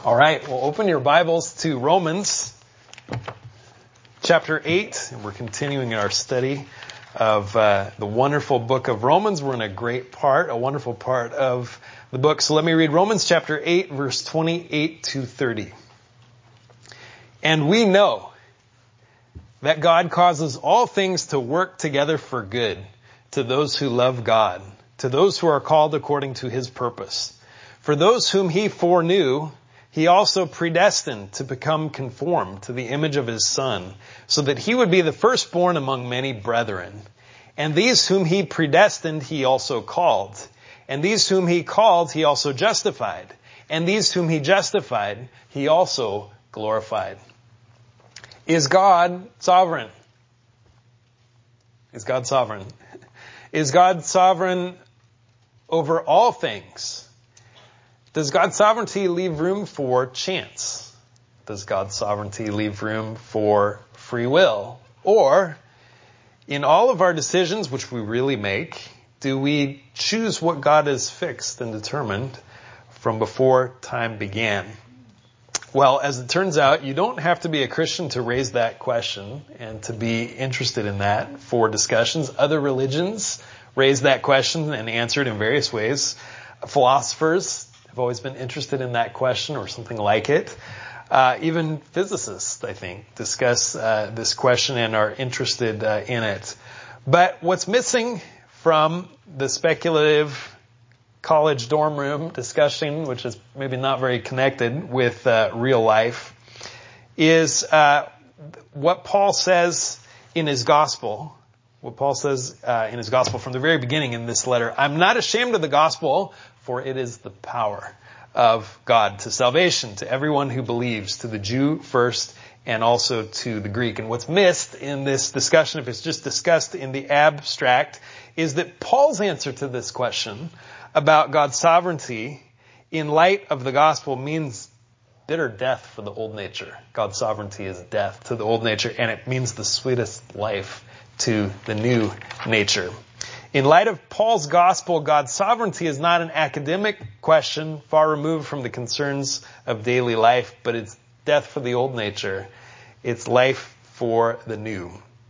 All right, well, open your Bibles to Romans chapter 8. And we're continuing our study of the wonderful book of Romans. We're in a wonderful part of the book. So let me read Romans chapter 8, verse 28 to 30. And we know that God causes all things to work together for good to those who love God, to those who are called according to his purpose. For those whom he foreknew, he also predestined to become conformed to the image of his Son, so that he would be the firstborn among many brethren. And these whom he predestined, he also called. And these whom he called, he also justified. And these whom he justified, he also glorified. Is God sovereign? Is God sovereign? Is God sovereign over all things? Does God's sovereignty leave room for chance? Does God's sovereignty leave room for free will? Or, in all of our decisions, which we really make, do we choose what God has fixed and determined from before time began? Well, as it turns out, you don't have to be a Christian to raise that question and to be interested in that for discussions. Other religions raise that question and answer it in various ways. Philosophers have always been interested in that question or something like it. Even physicists, I think, discuss this question and are interested in it. But what's missing from the speculative college dorm room discussion, which is maybe not very connected with real life, is what Paul says in his gospel. What Paul says in his gospel from the very beginning in this letter. I'm not ashamed of the gospel, for it is the power of God to salvation, to everyone who believes, to the Jew first and also to the Greek. And what's missed in this discussion, if it's just discussed in the abstract, is that Paul's answer to this question about God's sovereignty in light of the gospel means bitter death for the old nature. God's sovereignty is death to the old nature, and it means the sweetest life to the new nature. In light of Paul's gospel, God's sovereignty is not an academic question far removed from the concerns of daily life, but it's death for the old nature. It's life for the new.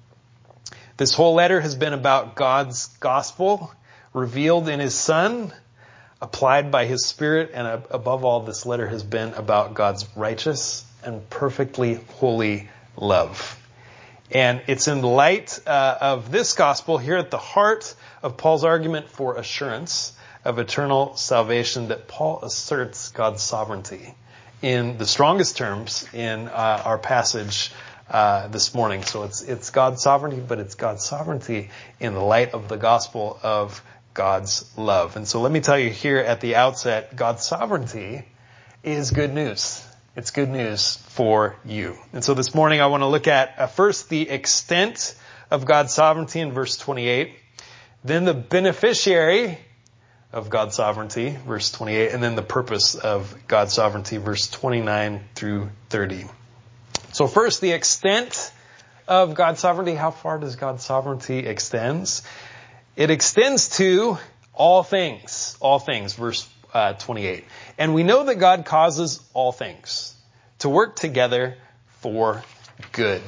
This whole letter has been about God's gospel revealed in his Son, applied by his Spirit, and above all, this letter has been about God's righteous and perfectly holy love. And it's in the light of this gospel here at the heart of Paul's argument for assurance of eternal salvation that Paul asserts God's sovereignty in the strongest terms in our passage this morning. So it's God's sovereignty, but it's God's sovereignty in the light of the gospel of God's love. And so let me tell you here at the outset, God's sovereignty is good news. It's good news for you. And so this morning I want to look at first the extent of God's sovereignty in verse 28, then the beneficiary of God's sovereignty, verse 28, and then the purpose of God's sovereignty, verse 29 through 30. So first, the extent of God's sovereignty. How far does God's sovereignty extend? It extends to all things, verse 28. And we know that God causes all things to work together for good.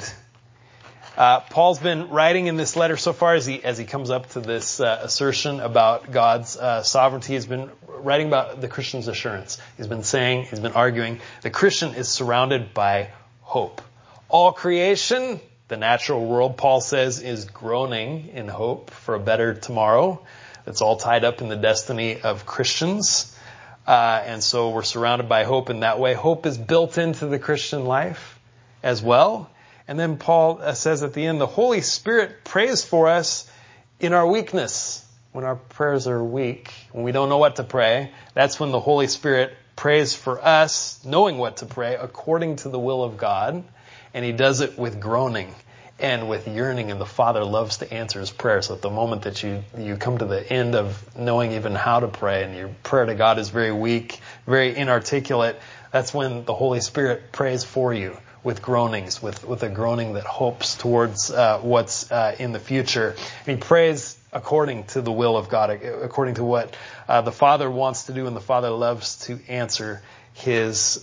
Paul's been writing in this letter so far as he comes up to this assertion about God's sovereignty. He's been writing about the Christian's assurance. He's been arguing the Christian is surrounded by hope. All creation, the natural world, Paul says, is groaning in hope for a better tomorrow. It's all tied up in the destiny of Christians. And so we're surrounded by hope in that way. Hope is built into the Christian life as well. And then Paul says at the end, the Holy Spirit prays for us in our weakness. When our prayers are weak, when we don't know what to pray, that's when the Holy Spirit prays for us, knowing what to pray according to the will of God. And he does it with groaning and with yearning, and the Father loves to answer his prayer. So at the moment that you come to the end of knowing even how to pray, and your prayer to God is very weak, very inarticulate, that's when the Holy Spirit prays for you with groanings, with a groaning that hopes towards what's in the future. And he prays according to the will of God, according to what the Father wants to do, and the Father loves to answer his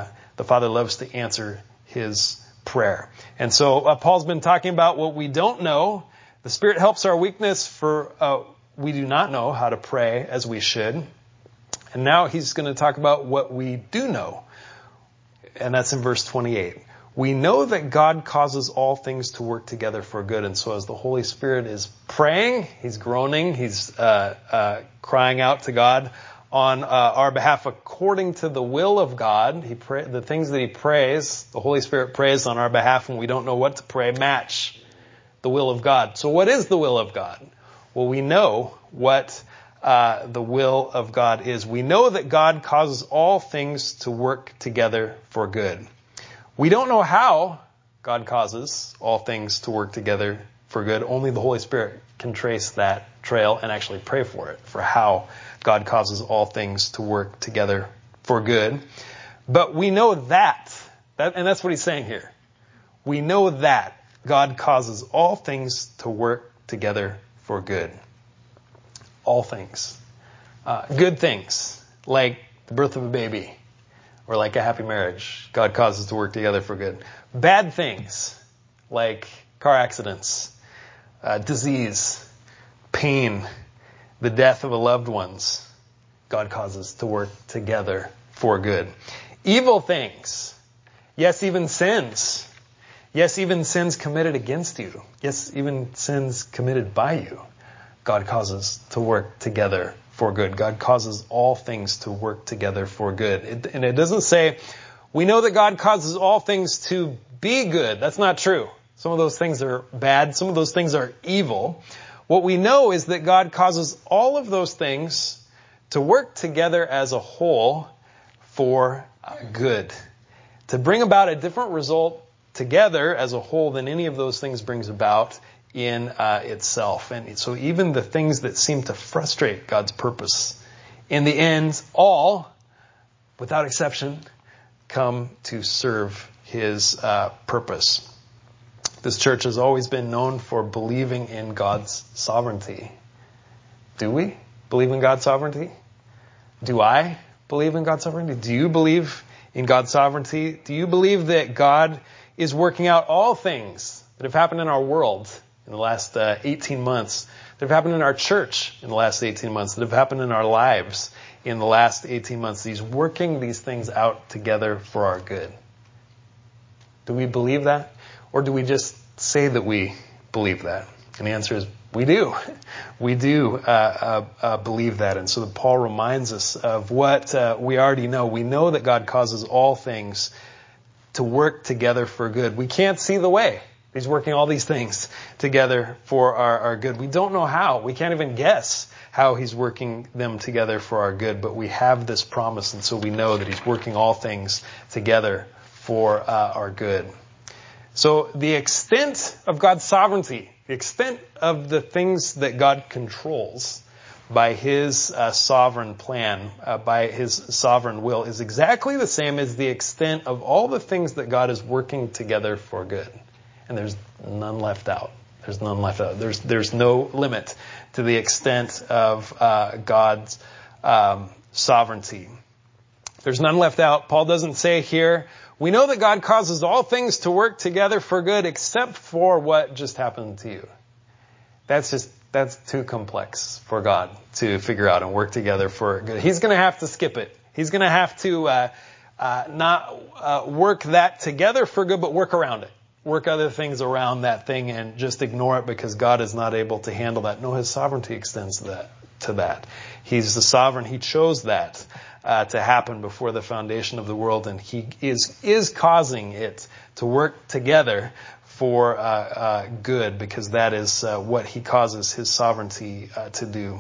prayer. And so Paul's been talking about what we don't know. The Spirit helps our weakness, for we do not know how to pray as we should. And now he's going to talk about what we do know. And that's in verse 28. We know that God causes all things to work together for good. And so as the Holy Spirit is praying, he's groaning, he's crying out to God on our behalf according to the will of God. The things that he prays, the Holy Spirit prays on our behalf, and we don't know what to pray, match the will of God. So what is the will of God? Well, we know what the will of God is. We know that God causes all things to work together for good. We don't know how God causes all things to work together for good. Only the Holy Spirit can trace that trail and actually pray for it, for how God causes all things to work together for good. But we know that, and that's what he's saying here. We know that God causes all things to work together for good. All things. Good things, like the birth of a baby, or like a happy marriage, God causes to work together for good. Bad things, like car accidents, disease, pain, the death of a loved ones, God causes to work together for good. Evil things, yes, even sins. Yes, even sins committed against you. Yes, even sins committed by you. God causes to work together for good. God causes all things to work together for good. And it doesn't say, we know that God causes all things to be good. That's not true. Some of those things are bad. Some of those things are evil. What we know is that God causes all of those things to work together as a whole for good. To bring about a different result together as a whole than any of those things brings about in itself. And so even the things that seem to frustrate God's purpose, in the end, all, without exception, come to serve his purpose. This church has always been known for believing in God's sovereignty. Do we believe in God's sovereignty? Do I believe in God's sovereignty? Do you believe in God's sovereignty? Do you believe that God is working out all things that have happened in our world in the last 18 months, that have happened in our church in the last 18 months, that have happened in our lives in the last 18 months? He's working these things out together for our good. Do we believe that? Or do we just say that we believe that? And the answer is, we do. We do believe that. And so Paul reminds us of what we already know. We know that God causes all things to work together for good. We can't see the way. He's working all these things together for our good. We don't know how. We can't even guess how he's working them together for our good. But we have this promise, and so we know that he's working all things together for our good. So the extent of God's sovereignty, the extent of the things that God controls by his sovereign plan, by his sovereign will, is exactly the same as the extent of all the things that God is working together for good. And there's none left out. There's none left out. There's no limit to the extent of God's sovereignty. There's none left out. Paul doesn't say here, we know that God causes all things to work together for good except for what just happened to you. That's too complex for God to figure out and work together for good. He's going to have to skip it. He's going to have to not work that together for good, but work around it. Work other things around that thing and just ignore it because God is not able to handle that. No, his sovereignty extends to that. He's the sovereign. He chose that to happen before the foundation of the world, and he is causing it to work together for good, because that is what he causes his sovereignty to do.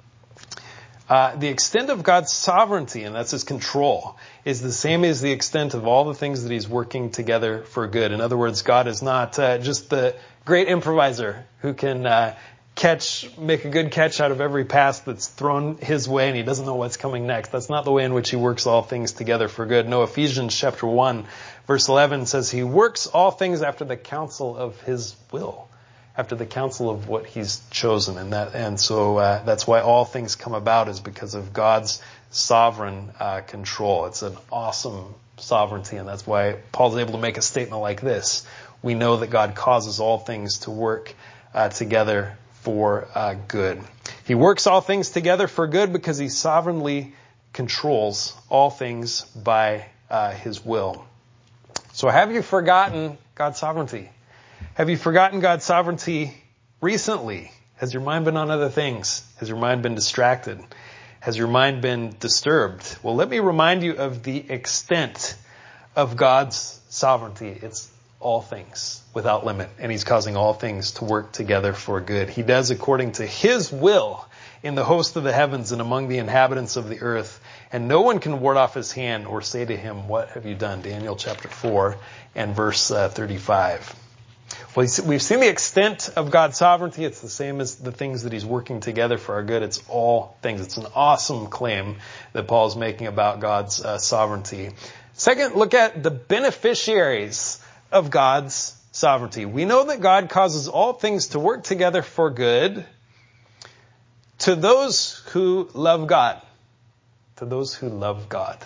The extent of God's sovereignty, and that's his control, is the same as the extent of all the things that he's working together for good. In other words, God is not just the great improviser who can make a good catch out of every pass that's thrown his way and he doesn't know what's coming next. That's not the way in which he works all things together for good. No, Ephesians chapter 1 verse 11 says he works all things after the counsel of his will, after the counsel of what he's chosen. And so that's why all things come about, is because of God's sovereign control. It's an awesome sovereignty, and that's why Paul's able to make a statement like this. We know that God causes all things to work together for good. He works all things together for good because he sovereignly controls all things by his will. So have you forgotten God's sovereignty? Have you forgotten God's sovereignty recently? Has your mind been on other things? Has your mind been distracted? Has your mind been disturbed? Well, let me remind you of the extent of God's sovereignty. It's all things without limit, and he's causing all things to work together for good. He does according to his will in the host of the heavens and among the inhabitants of the earth, and no one can ward off his hand or say to him, what have you done? Daniel chapter 4 and verse 35. Well, we've seen the extent of God's sovereignty. It's the same as the things that he's working together for our good. It's all things. It's an awesome claim that Paul is making about God's sovereignty. Second, look at the beneficiaries of God's sovereignty. We know that God causes all things to work together for good to those who love God. To those who love God.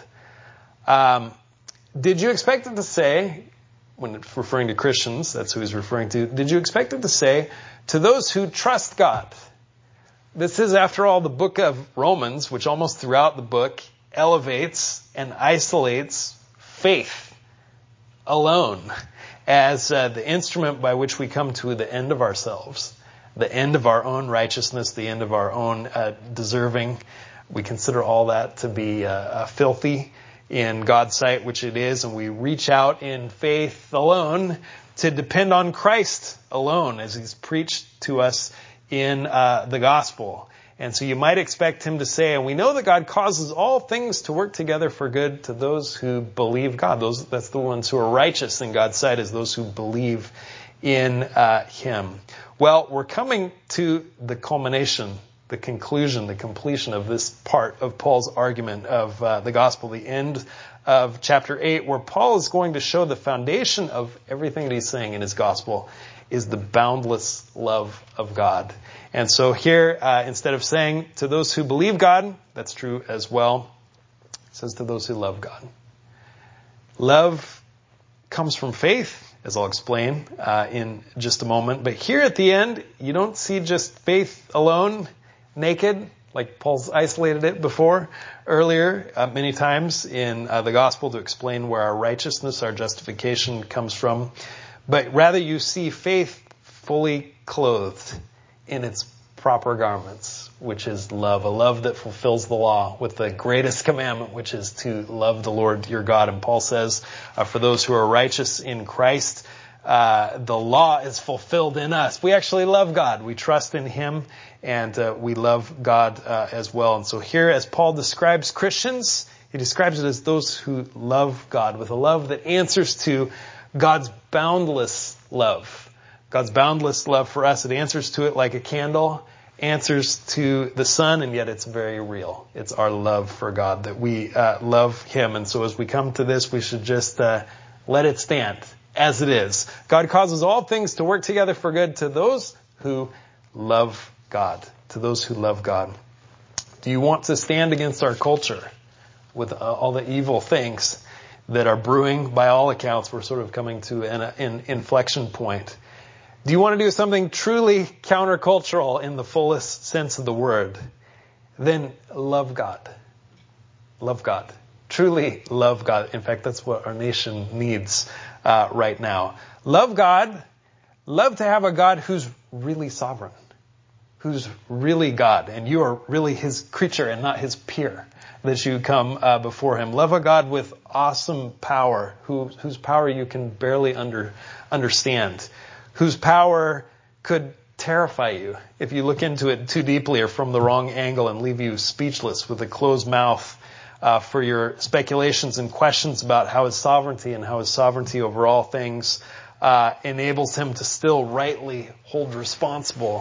Did you expect it to say, when it's referring to Christians, that's who he's referring to, did you expect it to say, to those who trust God? This is, after all, the book of Romans, which almost throughout the book elevates and isolates faith alone as the instrument by which we come to the end of ourselves, the end of our own righteousness, the end of our own deserving. We consider all that to be filthy in God's sight, which it is, and we reach out in faith alone to depend on Christ alone as he's preached to us in the gospel. And so you might expect him to say, and we know that God causes all things to work together for good to those who believe God. That's the ones who are righteous in God's sight, is those who believe in him. Well, we're coming to the culmination, the conclusion, the completion of this part of Paul's argument of the gospel, the end of chapter 8, where Paul is going to show the foundation of everything that he's saying in his gospel is the boundless love of God. And so here, instead of saying to those who believe God, that's true as well, it says to those who love God. Love comes from faith, as I'll explain in just a moment. But here at the end, you don't see just faith alone, naked, like Paul's isolated it before, earlier, many times in the gospel to explain where our righteousness, our justification comes from. But rather you see faith fully clothed in its proper garments, which is love, a love that fulfills the law with the greatest commandment, which is to love the Lord your God. And Paul says, for those who are righteous in Christ, the law is fulfilled in us. We actually love God. We trust in him, and we love God as well. And so here, as Paul describes Christians, he describes it as those who love God with a love that answers to God's boundless love. God's boundless love for us. It answers to it like a candle answers to the sun, and yet it's very real. It's our love for God, that we love him. And so as we come to this, we should just let it stand as it is. God causes all things to work together for good to those who love God. To those who love God. Do you want to stand against our culture with all the evil things that are brewing? By all accounts, we're sort of coming to an inflection point. Do you want to do something truly countercultural in the fullest sense of the word? Then love God. Love God. Truly love God. In fact, that's what our nation needs right now. Love God. Love to have a God who's really sovereign. Who's really God. And you are really his creature and not his peer. That you come before him. Love a God with awesome power. Whose power you can barely understand. Whose power could terrify you if you look into it too deeply or from the wrong angle, and leave you speechless with a closed mouth for your speculations and questions about how his sovereignty and how his sovereignty over all things enables him to still rightly hold responsible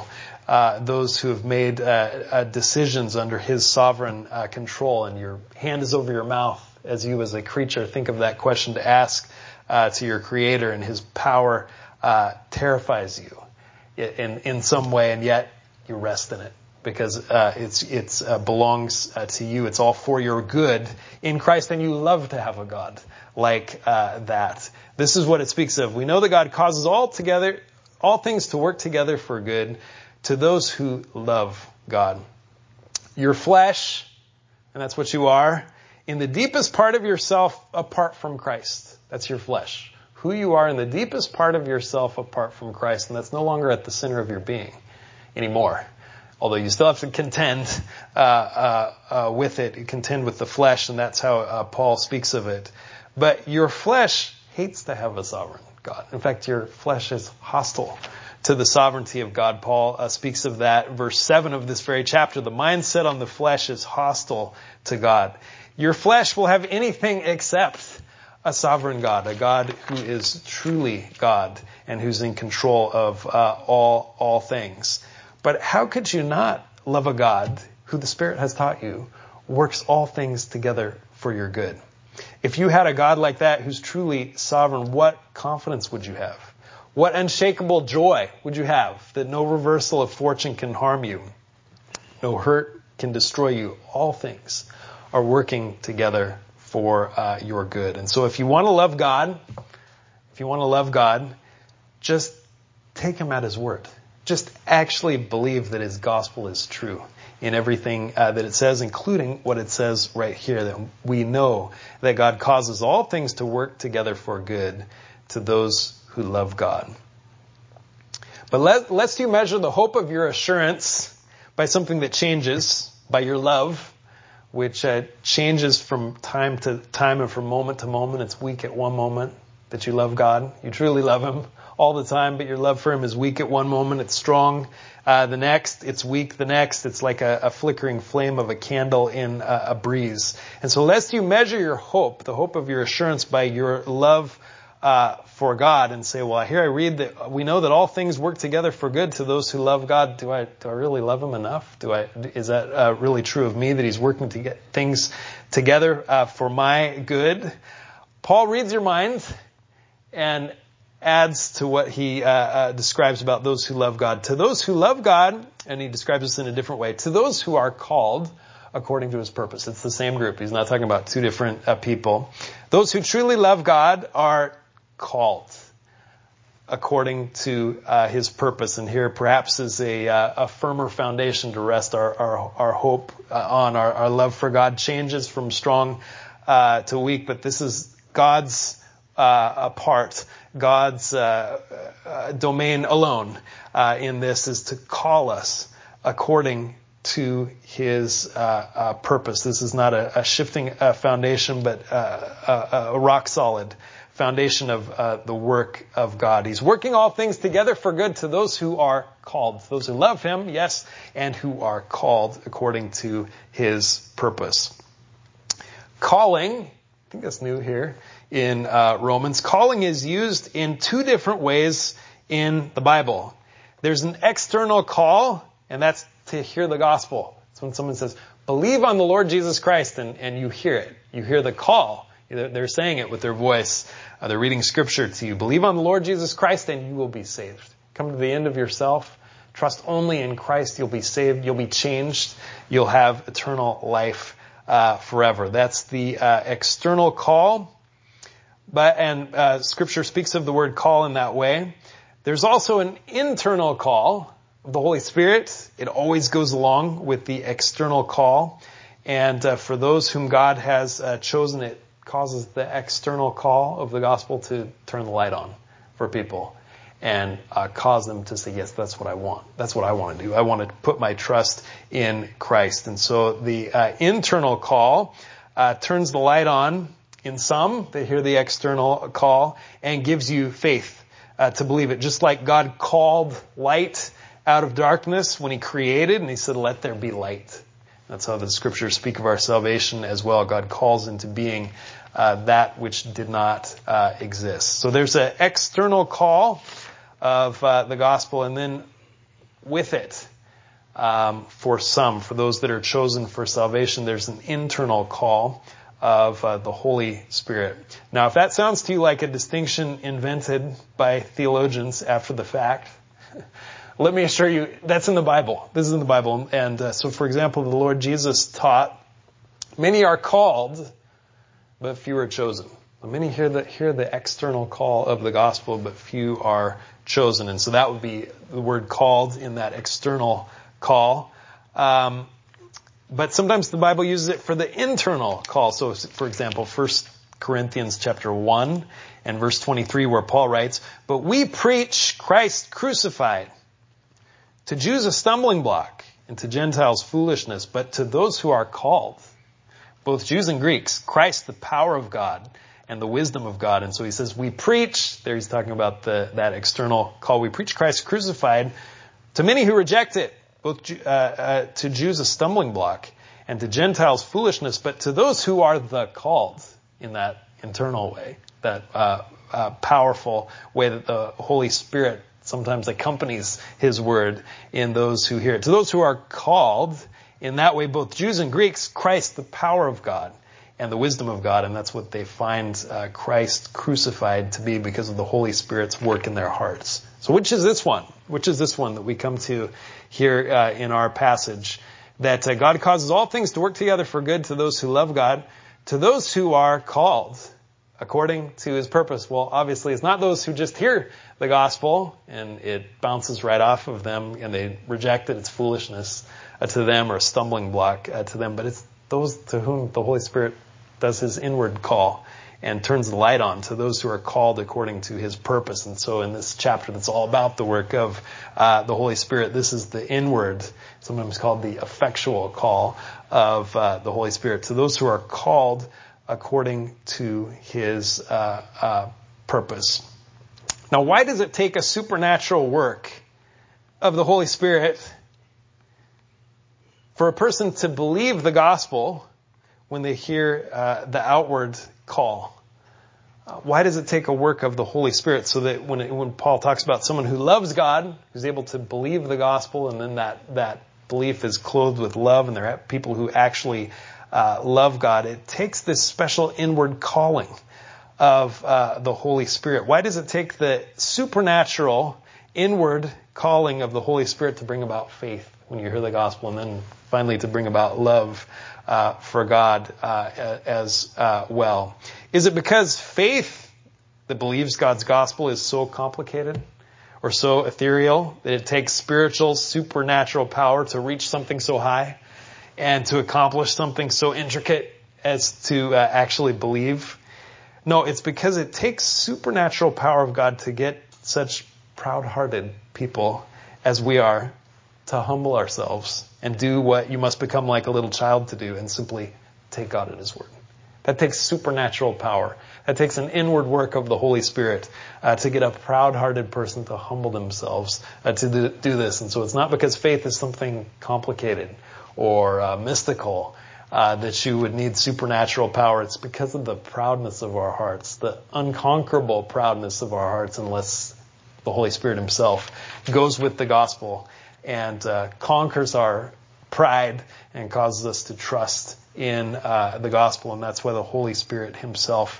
those who have made decisions under his sovereign control, and your hand is over your mouth as you as a creature think of that question to ask to your Creator, and his power terrifies you in some way, and yet you rest in it because it's belongs to you. It's all for your good in Christ, and you love to have a God like that. This is what it speaks of. We know that God causes all things to work together for good to those who love God. Your flesh, and that's what you are, in the deepest part of yourself apart from Christ. That's your flesh. Who you are in the deepest part of yourself apart from Christ, and that's no longer at the center of your being anymore. Although you still have to contend with it, contend with the flesh, and that's how Paul speaks of it. But your flesh hates to have a sovereign God. In fact, your flesh is hostile to the sovereignty of God. Paul speaks of that. Verse 7 of this very chapter, the mindset on the flesh is hostile to God. Your flesh will have anything except a sovereign God, a God who is truly God and who's in control of all things. But how could you not love a God who the Spirit has taught you works all things together for your good? If you had a God like that who's truly sovereign, what confidence would you have? What unshakable joy would you have that no reversal of fortune can harm you? No hurt can destroy you. All things are working together for your good. And so if you want to love God, just take him at his word. Just actually believe that his gospel is true in everything that it says, including what it says right here, that we know that God causes all things to work together for good to those who love God. But lest you measure the hope of your assurance by something that changes, by your love, which changes from time to time and from moment to moment. It's weak at one moment that you love God. You truly love him all the time, but your love for him is weak at one moment. It's strong the next. It's weak the next. It's like a flickering flame of a candle in a breeze. And so lest you measure your hope, the hope of your assurance, by your love for God, and say, well, here I read that we know that all things work together for good to those who love God. Do I really love him enough? Is that really true of me, that he's working to get things together for my good? Paul reads your mind and adds to what he describes about those who love God. To those who love God, and he describes this in a different way, to those who are called according to his purpose. It's the same group. He's not talking about two different people. Those who truly love God are called according to his purpose. And here perhaps is a firmer foundation to rest our hope on. Our love for God changes from strong to weak, but this is God's part. God's domain alone in this is to call us according to his purpose. This is not a shifting foundation, but a rock solid foundation of the work of God. He's working all things together for good to those who are called, those who love him, yes, and who are called according to his purpose. Calling, I think that's new here in Romans. Calling is used in two different ways in the Bible. There's an external call, and that's to hear the gospel. It's when someone says, believe on the Lord Jesus Christ, and you hear it. You hear the call. They're saying it with their voice. They're reading scripture to you. Believe on the Lord Jesus Christ and you will be saved. Come to the end of yourself. Trust only in Christ. You'll be saved. You'll be changed. You'll have eternal life forever. That's the external call. And scripture speaks of the word call in that way. There's also an internal call of the Holy Spirit. It always goes along with the external call. And for those whom God has chosen, it causes the external call of the gospel to turn the light on for people and cause them to say, yes, that's what I want. That's what I want to do. I want to put my trust in Christ. And so the internal call turns the light on in some. They hear the external call and gives you faith to believe it. Just like God called light out of darkness when he created, and he said, let there be light. That's how the scriptures speak of our salvation as well. God calls into being that which did not exist. So there's an external call of the gospel, and then with it, for some, for those that are chosen for salvation, there's an internal call of the Holy Spirit. Now, if that sounds to you like a distinction invented by theologians after the fact, let me assure you, that's in the Bible. This is in the Bible. And so, for example, the Lord Jesus taught, many are called, but few are chosen. Many hear the external call of the gospel, but few are chosen. And so that would be the word called in that external call. But sometimes the Bible uses it for the internal call. So, for example, 1 Corinthians chapter 1 and verse 23, where Paul writes, "But we preach Christ crucified, to Jews a stumbling block, and to Gentiles foolishness, but to those who are called, both Jews and Greeks, Christ the power of God and the wisdom of God." And so he says, we preach, there he's talking about that external call, we preach Christ crucified to many who reject it, both to Jews a stumbling block and to Gentiles foolishness, but to those who are the called, in that internal way, that powerful way that the Holy Spirit sometimes accompanies his word in those who hear it. To those who are called, in that way, both Jews and Greeks, Christ the power of God and the wisdom of God. And that's what they find Christ crucified to be, because of the Holy Spirit's work in their hearts. So which is this one? Which is this one that we come to here in our passage? That God causes all things to work together for good to those who love God, to those who are called according to his purpose. Well, obviously, it's not those who just hear the gospel and it bounces right off of them and they reject it. It's foolishness to them, or a stumbling block to them. But it's those to whom the Holy Spirit does his inward call and turns the light on, to those who are called according to his purpose. And so in this chapter that's all about the work of the Holy Spirit, this is the inward, sometimes called the effectual call of the Holy Spirit, to those who are called according to his purpose. Now, why does it take a supernatural work of the Holy Spirit for a person to believe the gospel when they hear the outward call? Why does it take a work of the Holy Spirit, so that when Paul talks about someone who loves God, who's able to believe the gospel, and then that belief is clothed with love, and they're people who actually love God, it takes this special inward calling of the Holy Spirit. Why does it take the supernatural inward calling of the Holy Spirit to bring about faith when you hear the gospel, and then finally to bring about love for God as well? Is it because faith that believes God's gospel is so complicated or so ethereal that it takes spiritual, supernatural power to reach something so high and to accomplish something so intricate as to actually believe? No, it's because it takes supernatural power of God to get such proud-hearted people as we are to humble ourselves and do what you must become like a little child to do, and simply take God at his word. That takes supernatural power. That takes an inward work of the Holy Spirit to get a proud-hearted person to humble themselves to do this. And so it's not because faith is something complicated or mystical that you would need supernatural power. It's because of the proudness of our hearts, the unconquerable proudness of our hearts, unless the Holy Spirit himself goes with the gospel and conquers our pride and causes us to trust in the gospel. And that's why the Holy Spirit himself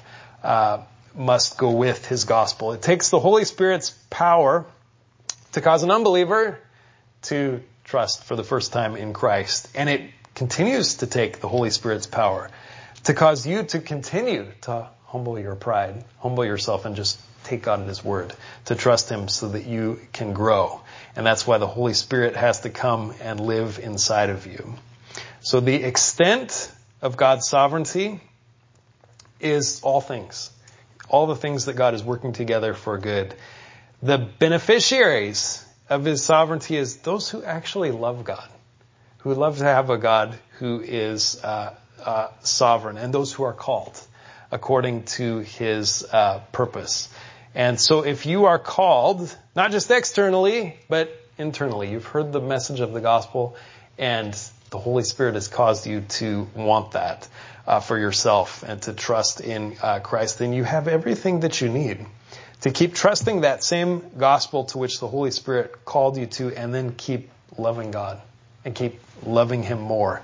must go with his gospel. It takes the Holy Spirit's power to cause an unbeliever to trust for the first time in Christ. And it continues to take the Holy Spirit's power to cause you to continue to humble your pride, humble yourself, and just take God at his word, to trust him so that you can grow. And that's why the Holy Spirit has to come and live inside of you. So the extent of God's sovereignty is all things. All the things that God is working together for good. The beneficiaries of his sovereignty is those who actually love God, who love to have a God who is sovereign, and those who are called according to his purpose. And so if you are called, not just externally, but internally, you've heard the message of the gospel, and the Holy Spirit has caused you to want that for yourself and to trust in Christ, then you have everything that you need to keep trusting that same gospel to which the Holy Spirit called you to, and then keep loving God and keep loving him more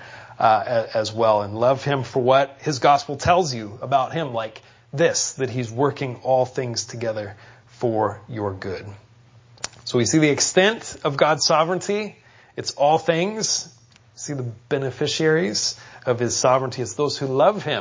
as well, and love him for what his gospel tells you about him, like this, that he's working all things together for your good. So we see the extent of God's sovereignty. It's all things. See the beneficiaries of his sovereignty. It's those who love him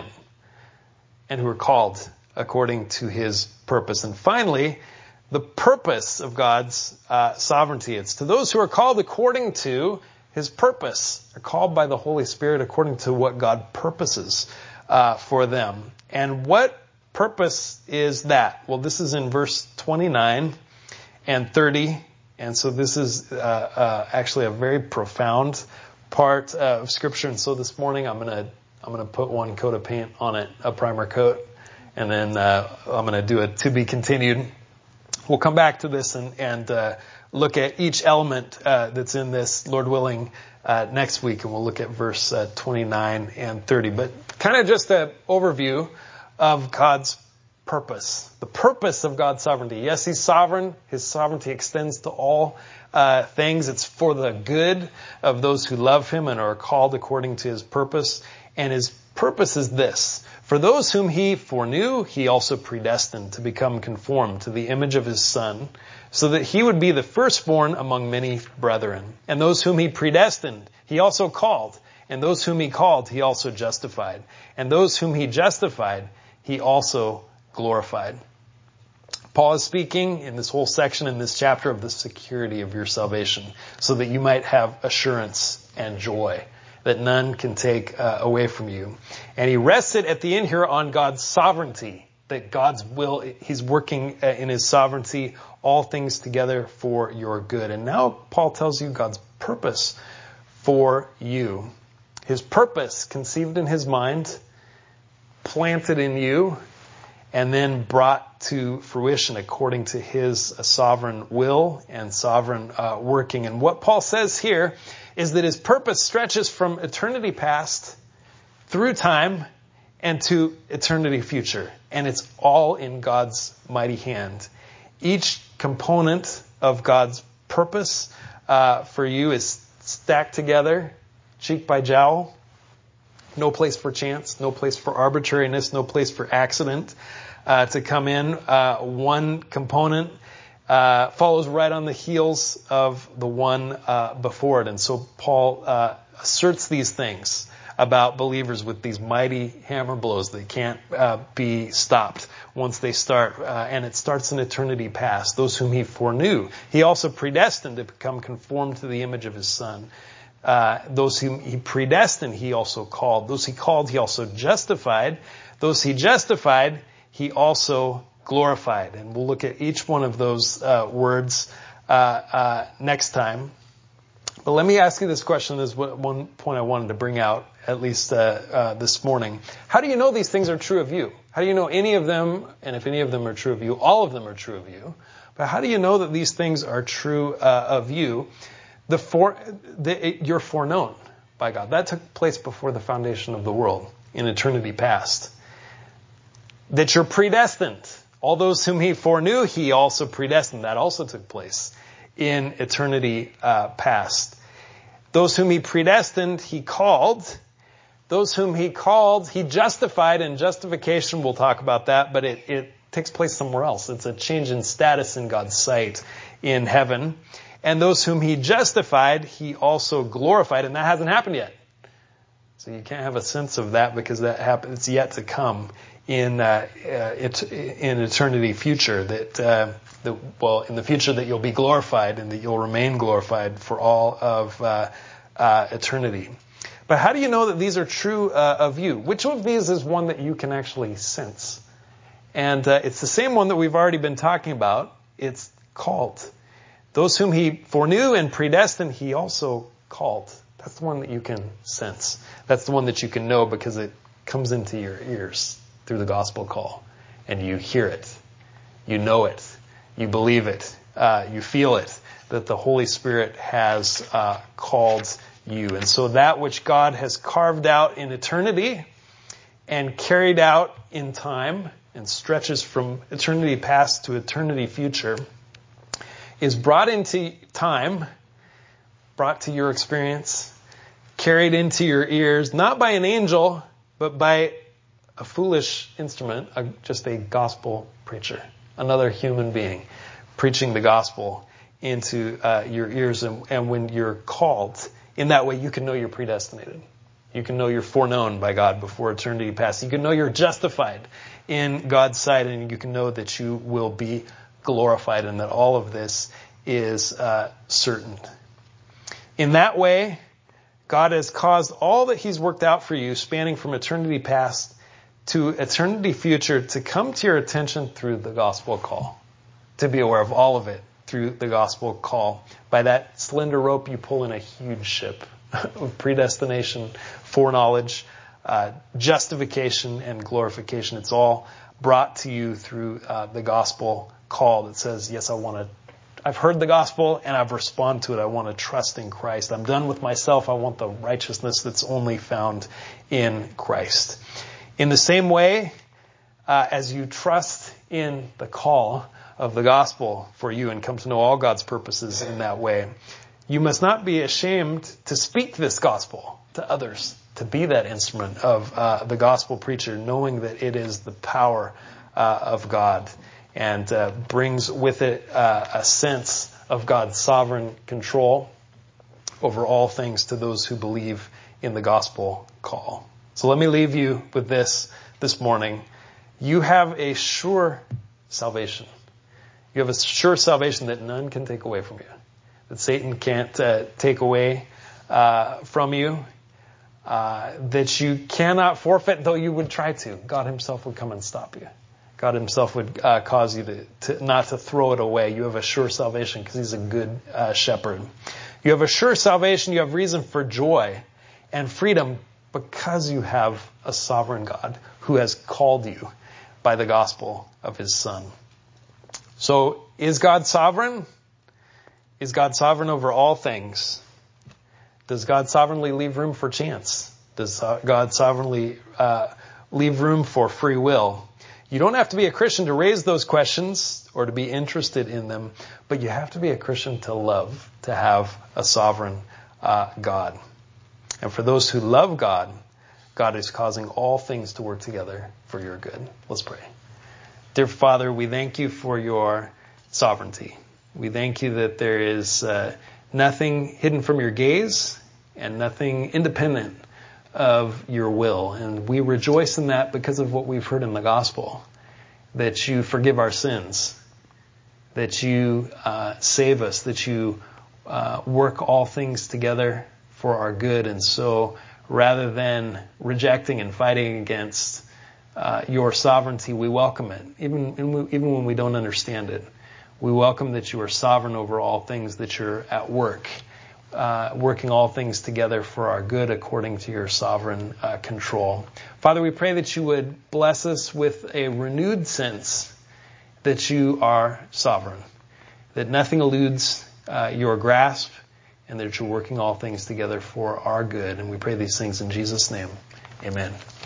and who are called according to his purpose. And finally, the purpose of God's sovereignty. It's to those who are called according to his purpose. They're called by the Holy Spirit according to what God purposes for them. And what purpose is that? Well, this is in verse 29 and 30. And so this is actually a very profound part of Scripture. And so this morning I'm gonna put one coat of paint on it, a primer coat, and then I'm gonna do a to be continued. We'll come back to this and look at each element that's in this, Lord willing, next week, and we'll look at verse 29 and 30. But kind of just an overview of God's purpose, the purpose of God's sovereignty. Yes, he's sovereign. His sovereignty extends to all things. It's for the good of those who love him and are called according to his purpose. And his purpose is this: for those whom he foreknew, he also predestined to become conformed to the image of his Son, so that he would be the firstborn among many brethren. And those whom he predestined, he also called. And those whom he called, he also justified. And those whom he justified, he also glorified. Paul is speaking in this whole section, in this chapter, of the security of your salvation, so that you might have assurance and joy that none can take away from you. And he rests it at the end here on God's sovereignty, that God's will, he's working in his sovereignty, all things together for your good. And now Paul tells you God's purpose for you. His purpose conceived in his mind, planted in you, and then brought to fruition according to his sovereign will and sovereign working. And what Paul says here is that his purpose stretches from eternity past through time and to eternity future. And it's all in God's mighty hand. Each component of God's purpose for you is stacked together, cheek by jowl. No place for chance, no place for arbitrariness, no place for accident to come in. One component follows right on the heels of the one before it. And so Paul asserts these things about believers with these mighty hammer blows that can't be stopped once they start. And it starts in eternity past. Those whom he foreknew, he also predestined to become conformed to the image of his Son. Those whom he predestined, he also called. Those he called, he also justified. Those he justified, he also glorified. And we'll look at each one of those words next time. But let me ask you this question. This is one point I wanted to bring out, at least this morning. How do you know these things are true of you? How do you know any of them, and if any of them are true of you, all of them are true of you? But how do you know that these things are true of you? You're foreknown by God. That took place before the foundation of the world, in eternity past. That you're predestined. All those whom he foreknew, he also predestined. That also took place in eternity past. Those whom he predestined, he called. Those whom he called, he justified. And justification, we'll talk about that, but it takes place somewhere else. It's a change in status in God's sight in heaven. And those whom he justified, he also glorified. And that hasn't happened yet. So you can't have a sense of that because it's yet to come in eternity future. In the future that you'll be glorified and that you'll remain glorified for all of eternity. But how do you know that these are true of you? Which of these is one that you can actually sense? And it's the same one that we've already been talking about. It's called. Those whom he foreknew and predestined, he also called. That's the one that you can sense. That's the one that you can know because it comes into your ears through the gospel call. And you hear it. You know it. You believe it. You feel it. That the Holy Spirit has called you. And so that which God has carved out in eternity and carried out in time and stretches from eternity past to eternity future is brought into time brought to your experience, carried into your ears, not by an angel, but by a foolish instrument, just a gospel preacher, another human being preaching the gospel into your ears. And when you're called in that way, you can know you're predestinated. You can know you're foreknown by God before eternity passes. You can know you're justified in God's sight, and you can know that you will be glorified, and that all of this is certain. In that way, God has caused all that He's worked out for you, spanning from eternity past to eternity future, to come to your attention through the gospel call. To be aware of all of it through the gospel call. By that slender rope, you pull in a huge ship of predestination, foreknowledge, justification, and glorification. It's all brought to you through the gospel call that says, yes, I've heard the gospel and I've responded to it. I want to trust in Christ. I'm done with myself. I want the righteousness that's only found in Christ. In the same way, as you trust in the call of the gospel for you and come to know all God's purposes in that way, you must not be ashamed to speak this gospel to others, to be that instrument of the gospel preacher, knowing that it is the power of God and brings with it a sense of God's sovereign control over all things to those who believe in the gospel call. So let me leave you with this morning. You have a sure salvation. You have a sure salvation that none can take away from you, that Satan can't take away from you, that you cannot forfeit, though you would try to. God Himself would come and stop you. God Himself would cause you to not to throw it away. You have a sure salvation because He's a good shepherd. You have a sure salvation. You have reason for joy and freedom because you have a sovereign God who has called you by the gospel of His Son. So, is God sovereign? Is God sovereign over all things? Does God sovereignly leave room for chance? Does God sovereignly leave room for free will? You don't have to be a Christian to raise those questions or to be interested in them, but you have to be a Christian to love, to have a sovereign God. And for those who love God, God is causing all things to work together for your good. Let's pray. Dear Father, we thank you for your sovereignty. We thank you that there is nothing hidden from your gaze and nothing independent of your will. And we rejoice in that because of what we've heard in the gospel, that you forgive our sins, that you save us, that you work all things together for our good. And so rather than rejecting and fighting against your sovereignty, we welcome it, even when we don't understand it. We welcome that you are sovereign over all things, that you're at work, working all things together for our good according to your sovereign control. Father, we pray that you would bless us with a renewed sense that you are sovereign, that nothing eludes your grasp, and that you're working all things together for our good. And we pray these things in Jesus' name. Amen.